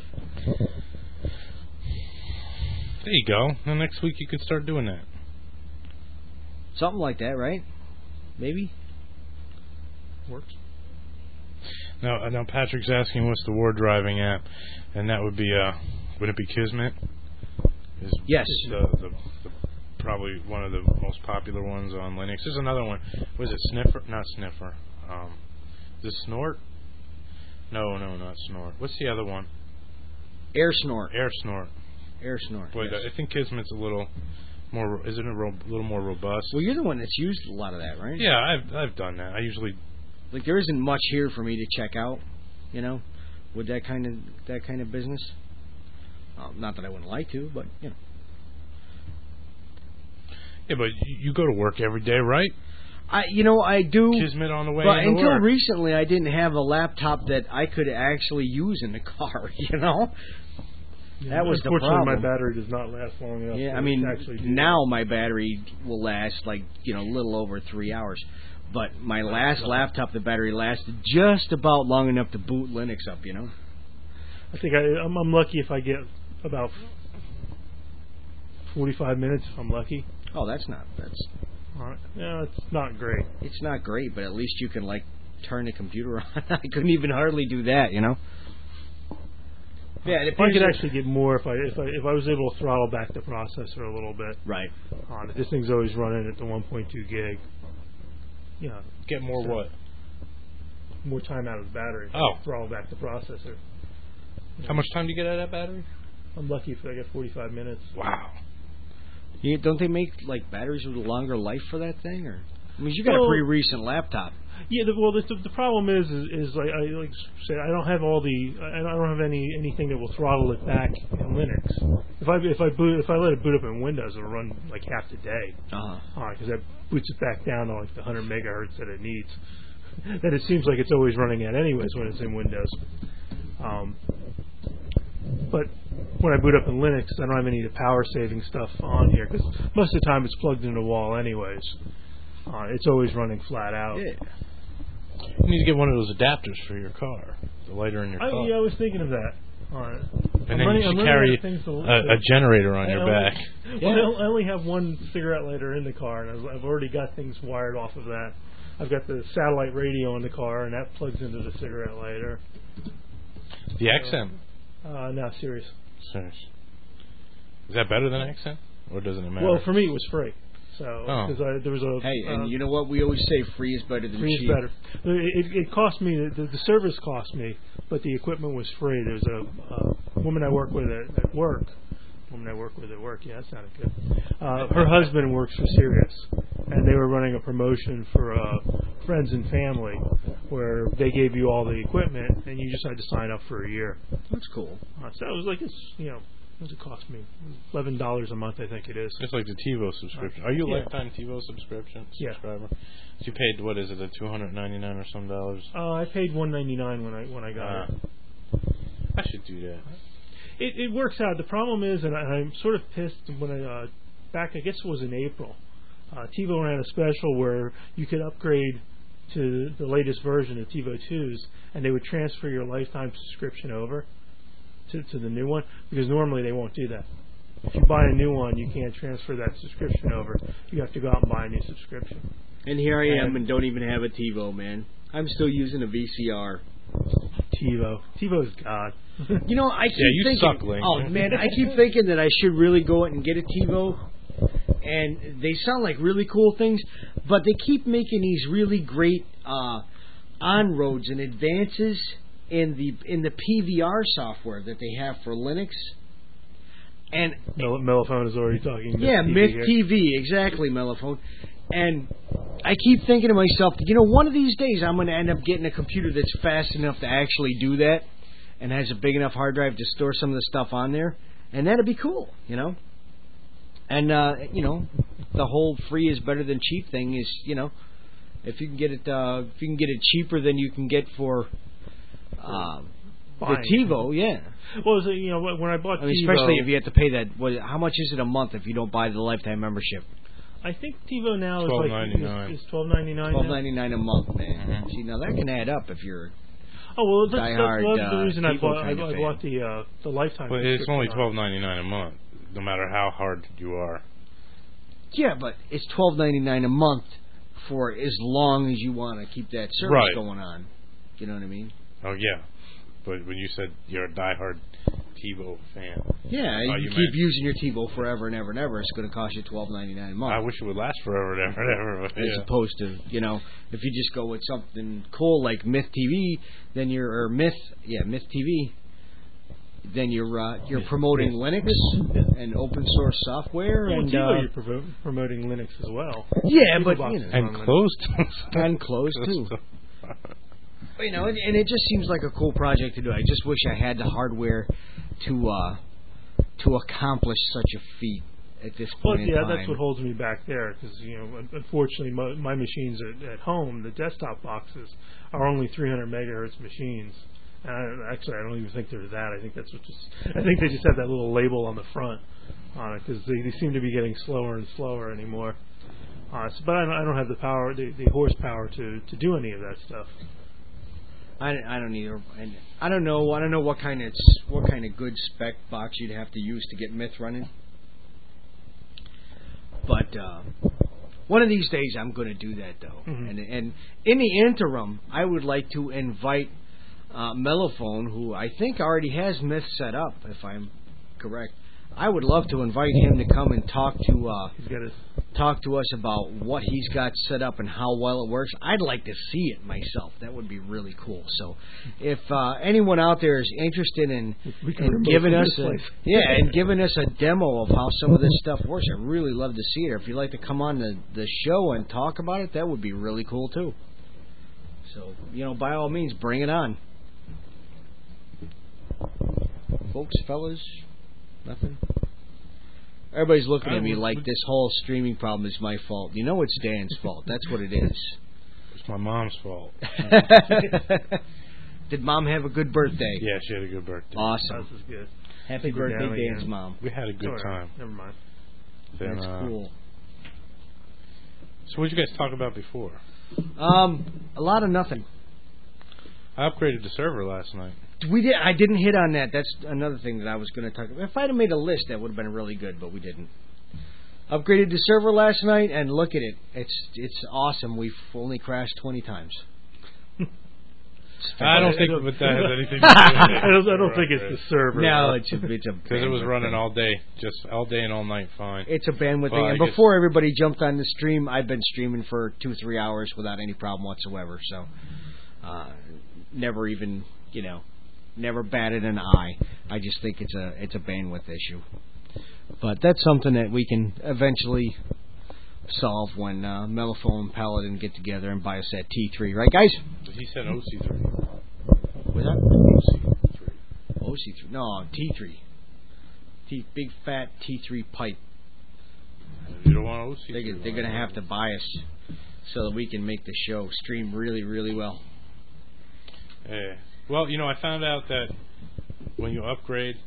There you go. Now next week you could start doing that. Something like that, right? Maybe. Works. Now, now Patrick's asking what's the war driving app, and that would be uh, would it be Kismet? Is, Yes. is the, the, the, probably one of the most popular ones on Linux. There's another one. Was it Sniffer? Not Sniffer. Um, is it Snort? No, no, not Snort. What's the other one? Air snort. Air Snort. Air snort. Boy, Yes. I think Kismet's a little more. Isn't it a ro- little more robust? Well, you're the one that's used a lot of that, right? Yeah, I've I've done that. I usually. Like there isn't much here for me to check out, you know, with that kind of that kind of business. Uh, not that I wouldn't like to, but you know. Yeah, but you, you go to work every day, right? I, you know, I do. Kismet on the way But into until work. recently, I didn't have a laptop that I could actually use in the car. You know, that was the Unfortunately, problem. my battery does not last long enough. Yeah, to I mean, actually do now my battery will last like you know a little over three hours. But my last laptop, the battery lasted just about long enough to boot Linux up. You know. I think I, I'm, I'm lucky if I get about forty-five minutes. If I'm lucky. Oh, that's not that's. All right. Yeah, it's not great. It's not great, but at least you can like turn the computer on. I couldn't even hardly do that, you know. Yeah, it If I could appears- actually get more, if I if I if I was able to throttle back the processor a little bit. Right. On it. This thing's always running at the one point two gig. Yeah. Get more So- what? More time out of the battery. if I Oh. Throttle back the processor. How much time do you get out of that battery? I'm lucky if I get forty-five minutes. Wow. You, don't they make like batteries with a longer life for that thing, or? I mean, you got a Well- pretty recent laptop. Yeah, the, well, the, the problem is, is, is like I like said, I don't have all the, I don't have any anything that will throttle it back in Linux. If I if I boot if I let it boot up in Windows, it'll run like half the day. Uh huh. Because that boots it back down to like the one hundred megahertz that it needs. That it seems like it's always running at anyways when it's in Windows. Um, but when I boot up in Linux, I don't have any of the power saving stuff on here because most of the time it's plugged into the wall anyways. Uh, it's always running flat out. Yeah. You need to get one of those adapters for your car. The lighter in your I, car. yeah, I was thinking of that. All right. and I'm then running- you I'm should running carry out of things to- a, a generator on I your only- back. Well, I don't- I only have one cigarette lighter in the car, and I've, I've already got things wired off of that. I've got the satellite radio in the car, and that plugs into the cigarette lighter. The X M. Uh, no, Sirius. Seriously. Is that better than Accent, or doesn't it matter? Well, for me, it was free. So Oh. because I there was a Hey, and uh, you know what? We always say free is better than free cheap. is better. It, it, it cost me the, the service cost me, but the equipment was free. There's a, a woman I work with at, at work. Woman I work with at work. Yeah, that sounded good. Uh, her husband works for Sirius, and they were running a promotion for uh, friends and family, where they gave you all the equipment, and you just had to sign up for a year. That's cool. Uh, so it was like it's you know. What does it cost me? Eleven dollars a month, I think it is. Just like the TiVo subscription. Are you a Yeah. lifetime TiVo subscription Yeah. subscriber? So you paid, what is it, a two hundred ninety-nine or some dollars? Uh, I paid one ninety nine when I when I got Ah. it. I should do that. It it works out. The problem is, and I, I'm sort of pissed when I uh, back. I guess it was in April. Uh, TiVo ran a special where you could upgrade to the latest version of TiVo twos, and they would transfer your lifetime subscription over to to the new one, because normally they won't do that. If you buy a new one, you can't transfer that subscription over. You have to go out and buy a new subscription. And here I am And- and don't even have a TiVo, man. I'm still using a V C R. TiVo, TiVo's God. You know, I keep you thinking, suck, Link. oh man, I keep thinking that I should really go out and get a TiVo. And they sound like really cool things, but they keep making these really great uh, on-roads and advances in the in the P V R software that they have for Linux. And Mel- Mellophone is already talking. yeah, Myth T V Myth here. T V, exactly, Mellophone. And I keep thinking to myself, you know, one of these days I'm going to end up getting a computer that's fast enough to actually do that and has a big enough hard drive to store some of the stuff on there, and that'd be cool, you know. And uh, you know, the whole free is better than cheap thing is, you know, if you can get it, uh, if you can get it cheaper than you can get for uh, the Buying. TiVo, yeah. Well, so, you know, when I bought I mean, TiVo, especially if you have to pay that. What, how much is it a month if you don't buy the lifetime membership? I think TiVo now is twelve like ninety-nine. is, is twelve ninety nine. Twelve ninety nine a month, man. Mhm. See, now that can add up if you're. Oh well, that's, that's, diehard, that's the uh, reason I TiVo bought I, kind of I fan. bought the uh, the lifetime. But it's only subscription on twelve ninety-nine a month, no matter how hard you are. Yeah, but it's twelve ninety nine a month for as long as you want to keep that service Right. going on. You know what I mean? Oh yeah, but when you said you're a diehard TiVo fan, Yeah, Oh, you, you keep meant- using your TiVo forever and ever and ever. It's going to cost you twelve ninety nine a month. I wish it would last forever and ever and ever. But As yeah. opposed to, you know, if you just go with something cool like Myth T V, then you're or Myth, yeah, Myth T V, then you're uh, you're promoting Linux and open source software Well, and TiVo, uh, you're provo- promoting Linux as well. yeah, TiVo but boxes you know, are and on Linux. closed. and closed too. You know, and, and it just seems like a cool project to do. I just wish I had the hardware to uh, to accomplish such a feat at this Well, point in yeah, time. that's what holds me back there, because you know, un- unfortunately, my, my machines at, at home, the desktop boxes, are only three hundred megahertz machines. And I, actually, I don't even think they're that. I think that's what just. I think they just have that little label on the front on it, because they, they seem to be getting slower and slower anymore. Uh, so, but I don't, I don't have the power, the, the horsepower to, to do any of that stuff. I, I don't either. And I don't know. I don't know what kind of what kind of good spec box you'd have to use to get Myth running. But uh, one of these days, I'm going to do that though. Mhm. And and in the interim, I would like to invite uh, Mellophone, who I think already has Myth set up, if I'm correct. I would love to invite him to come and talk to uh, He's got his. talk to us about what he's got set up and how well it works. I'd like to see it myself. That would be really cool. So, if uh, anyone out there is interested in, We can in remote giving from us this a, place. yeah, and giving us a demo of how some of this stuff works, I'd really love to see it. Or if you'd like to come on the the show and talk about it, that would be really cool too. So, you know, by all means, bring it on, folks, fellas. Nothing. Everybody's looking at me like this whole streaming problem is my fault. You know it's Dan's fault. That's what it is. It's my mom's fault. Did Mom have a good birthday? Yeah, she had a good birthday. Awesome. This is good. Happy We're birthday, down Dan's again. mom. We had a good All right, time. Never mind. Then, That's uh, cool. So what did you guys talk about before? Um, a lot of nothing. I upgraded the server last night. We did. I didn't hit on that. That's another thing that I was going to talk about. If I'd have made a list, that would have been really good, but we didn't. Upgraded the server last night, and look at it. It's it's awesome. We've only crashed twenty times. I don't think but that has anything to do with it. I don't, I don't think it's the server. No, it's a it's a because it was bandwidth running thing. all day, just all day and all night fine. It's a bandwidth Well, thing. I And guess- before everybody jumped on the stream, I've been streaming for two, three hours without any problem whatsoever. So, uh, never even, you know, never batted an eye. I just think it's a it's a bandwidth issue. But that's something that we can eventually solve when uh, Mellophone and Paladin get together and buy us that T three, right, guys? He said O C three. Was that O C three. O C three? No, T three. T big fat T three pipe. You don't want O C They're, three. they're going to have to buy us so that we can make the show stream really, really well. Yeah. Well, you know, I found out that when you upgrade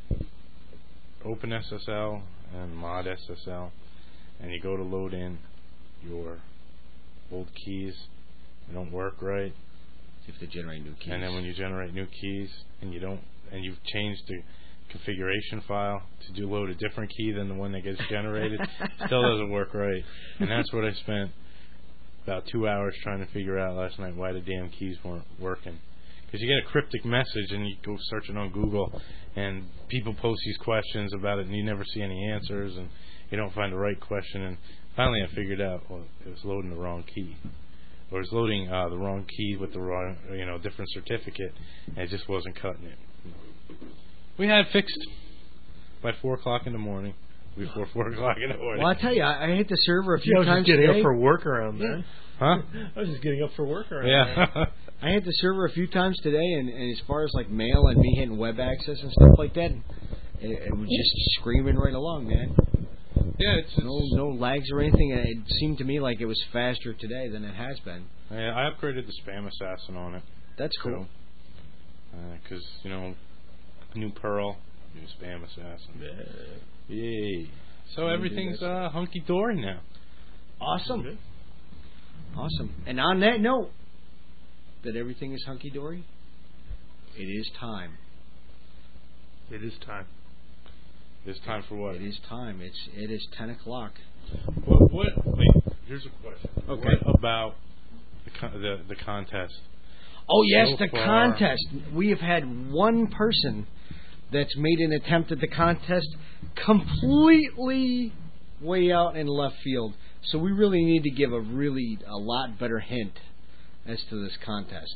OpenSSL and ModSSL, and you go to load in your old keys, they don't work right. See if they generate new keys. And then when you generate new keys, and you don't, and you've changed the configuration file to do load a different key than the one that gets generated, still doesn't work right. And that's what I spent about two hours trying to figure out last night, why the damn keys weren't working. Because you get a cryptic message and you go searching on Google and people post these questions about it and you never see any answers and you don't find the right question. And finally I figured out, well, it was loading the wrong key. Or it was loading uh, the wrong key with the wrong, you know, different certificate, and it just wasn't cutting it. We had it fixed by four o'clock in the morning. Before four o'clock in the morning. Well, I tell you, I, I hit the server a few Yeah, I was times just getting today. up for work around then. Huh? I was just getting up for work around Yeah. then. I hit the server a few times today, and, and as far as like mail and me hitting web access and stuff like that, it, it was just screaming right along, man. Yeah, it's, it's No, no lags or anything. And it seemed to me like it was faster today than it has been. Yeah, I upgraded the Spam Assassin on it. That's cool. Because, uh, you know, new Pearl, new Spam Assassin. Yay. So Yeah, everything's dude, uh, hunky-dory now. Awesome. Awesome. And on that note, that everything is hunky-dory, it is time. It is time. It's time for what? It is time. It's it is ten o'clock. What, what, wait, here's a question. Okay. What about the, con- the, the contest? Oh yes, So the far- contest. We have had one person that's made an attempt at the contest completely way out in left field. So we really need to give a really a lot better hint as to this contest.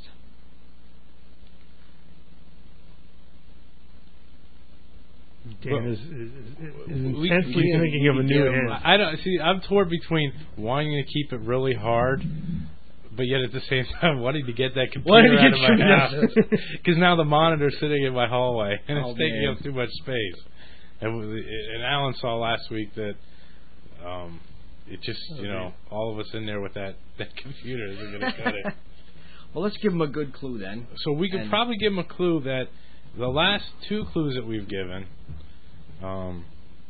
Dan is, is, is, is We- intensely we- thinking of a new we- hint. I don't see. I'm torn between wanting to keep it really hard, but yet at the same time wanting to get that Wanting computer to out of get my house your- because now the monitor's sitting in my hallway and Oh, it's taking man. up too much space. And, we- and Alan saw last week that um, it just you know all of us in there with that that computer isn't going to cut it. Well, let's give him a good clue then. So we could And- probably give him a clue that the last two clues that we've given. Um,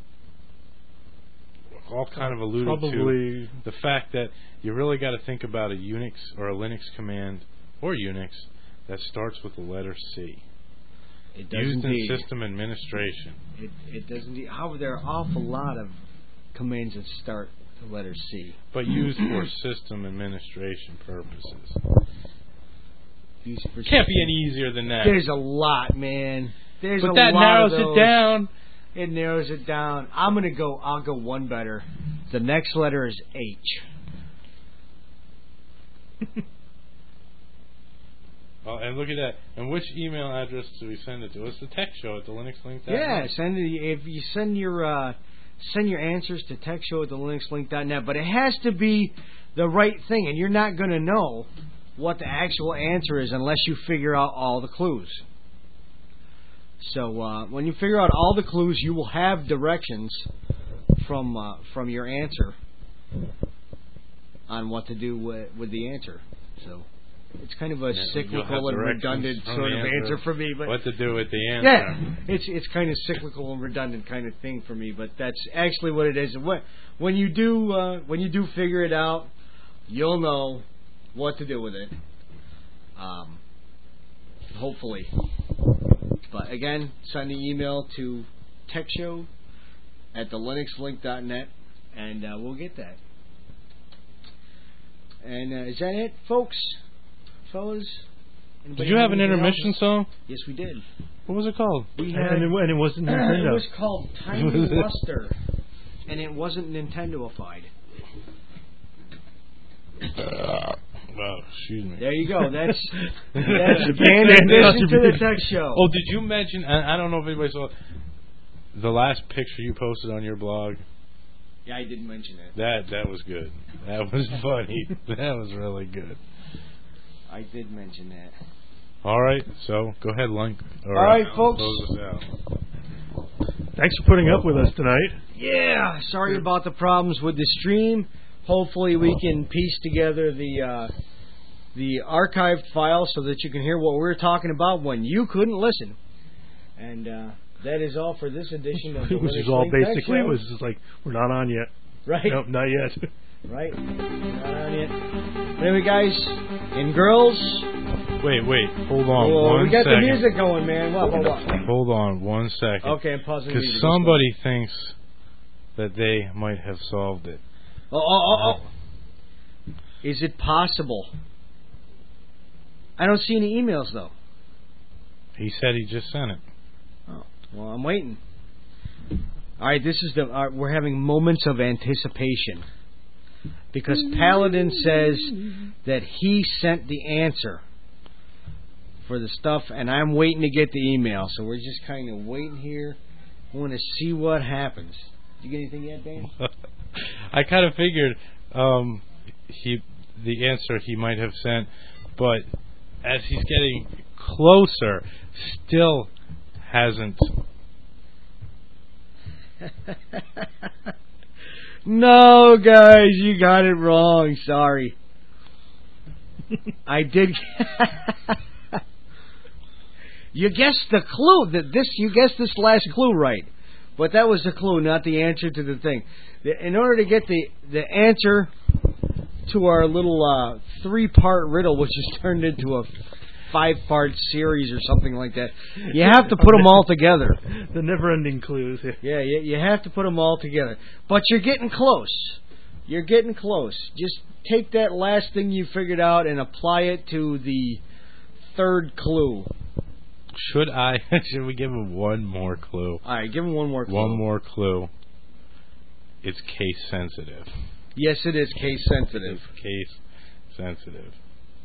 all kind of alluded to Probably the fact that you really got to think about a Unix or a Linux command or Unix that starts with the letter C. It does Used indeed. in system administration. It, it does indeed. However, there are an awful lot of commands that start with the letter C. But used for system administration purposes. Used for- Can't be any easier than that. There's a lot, man. There's but a that lot narrows of it those. down. It narrows it down. I'm gonna go. I'll go one better. The next letter is H. Oh, and look at that. And which email address do we send it to? It's the tech show at the Linux Link. Yeah, send it, if you send your uh, send your answers to techshow at the linux link dot net, but it has to be the right thing, and you're not gonna know what the actual answer is unless you figure out all the clues. So uh, when you figure out all the clues, you will have directions from uh, from your answer on what to do with, with the answer. So it's kind of a Yeah, you'll have cyclical and directions redundant from sort the of answer. answer for me. But What to do with the answer. yeah, it's it's kind of cyclical and redundant kind of thing for me. But that's actually what it is. What when you do uh, when you do figure it out, you'll know what to do with it. Um, hopefully. But again, send the email to techshow at the linux link dot net, and uh, we'll get that. And uh, is that it, folks? Fellas? Anybody Did you have an anything intermission else? song? Yes, we did. What was it called? We And, had. and, it, and it wasn't it Nintendo. was called Tiny Luster, and it wasn't Nintendo-ified. Oh, excuse me. There you go. That's that's the band addition to the tech show. Oh, did you mention? I, I don't know if anybody saw the last picture you posted on your blog. Yeah, I didn't mention it. That that was good. That was funny. That was really good. I did mention that. All right, so go ahead, Link. All All right, folks. Close us out. Thanks for putting up with us tonight. Yeah, sorry about the problems with the stream. Hopefully we can piece together the uh, the archived file so that you can hear what we were talking about when you couldn't listen. And uh, that is all for this edition of the Which Linux is all Link Tech basically, Show. it was just like, we're not on yet. Right? Nope, not yet. Right? Not on yet. Anyway, guys and girls, Wait, wait. Hold on whoa, one we got second. the music going, man. What, what, what? Hold on one second. Okay, I'm pausing the Because music. somebody thinks that they might have solved it. Oh, oh, oh, oh. Is it possible? I don't see any emails, though. He said he just sent it. Oh, well, I'm waiting. All right, this is the. Uh, we're having moments of anticipation because Paladin says that he sent the answer for the stuff, and I'm waiting to get the email. So we're just kind of waiting here. I want to see what happens. Did you get anything yet, Dan? I kind of figured um, he the answer he might have sent, but as he's getting closer, still hasn't. No, guys, you got it wrong. Sorry. I did. You guessed the clue. That this you guessed this last clue right, but that was the clue, not the answer to the thing. In order to get the the answer to our little uh, three-part riddle, which is turned into a five-part series or something like that, you have to put them all together. The never-ending clues. Yeah, you, you have to put them all together. But you're getting close. You're getting close. Just take that last thing you figured out and apply it to the third clue. Should I? Should we give him one more clue? All right, give him one more clue. One more clue. It's case sensitive. Yes, it is case sensitive. It's case sensitive.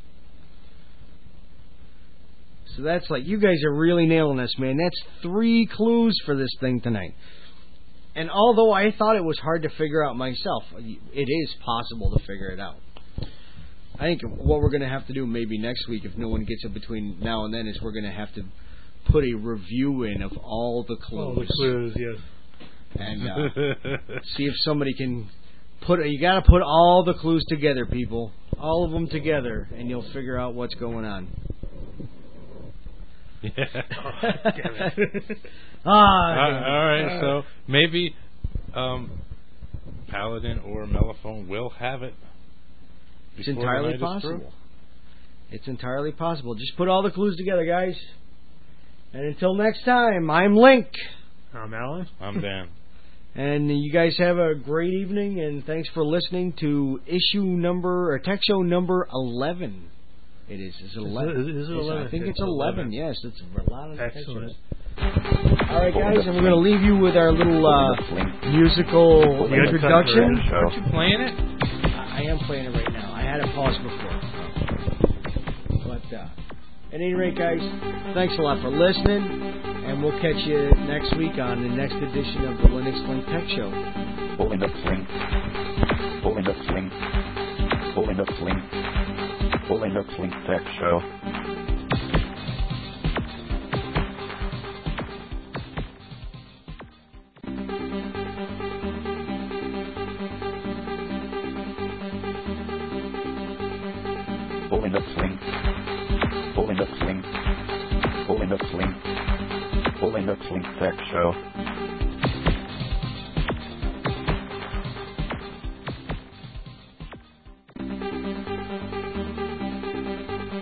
So that's like, you guys are really nailing this, man. That's three clues for this thing tonight. And although I thought it was hard to figure out myself, it is possible to figure it out. I think what we're going to have to do maybe next week, if no one gets it between now and then, is we're going to have to put a review in of all the clues. All the clues, yes. And uh, see if somebody can put. You got to put all the clues together, people. All of them together, and you'll figure out what's going on. Yeah. Oh, damn it. ah, uh, all right, so maybe um, Paladin or Mellophone will have it. It's entirely possible. It's entirely possible. Just put all the clues together, guys. And until next time, I'm Link. I'm Alan. I'm Dan. And you guys have a great evening, and thanks for listening to issue number, or tech show number eleven. It is. Is it eleven? Is it, is it eleven? I think it's, it's eleven. eleven. Yes, it's a lot of Excellent. All right, guys, and we're going to leave you with our little uh, musical You gotta cut introduction. it for Aren't you playing it? I am playing it right now. I had it paused before. But uh, at any rate, guys, thanks a lot for listening, and we'll catch you next week on the next edition of the Linux Link Tech Show. Linux Link. Linux Link. Linux Link. Linux Link Tech Show. Linux Link. Linux Link. Linux Link. Linux Link Tech Show.